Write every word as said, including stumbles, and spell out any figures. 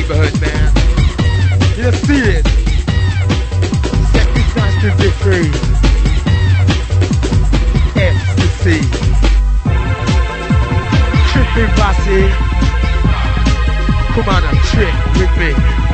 neighborhood, man. You see it. Sacrifice to victory. Ecstasy. Tripping bossy. Come on, a trip with me.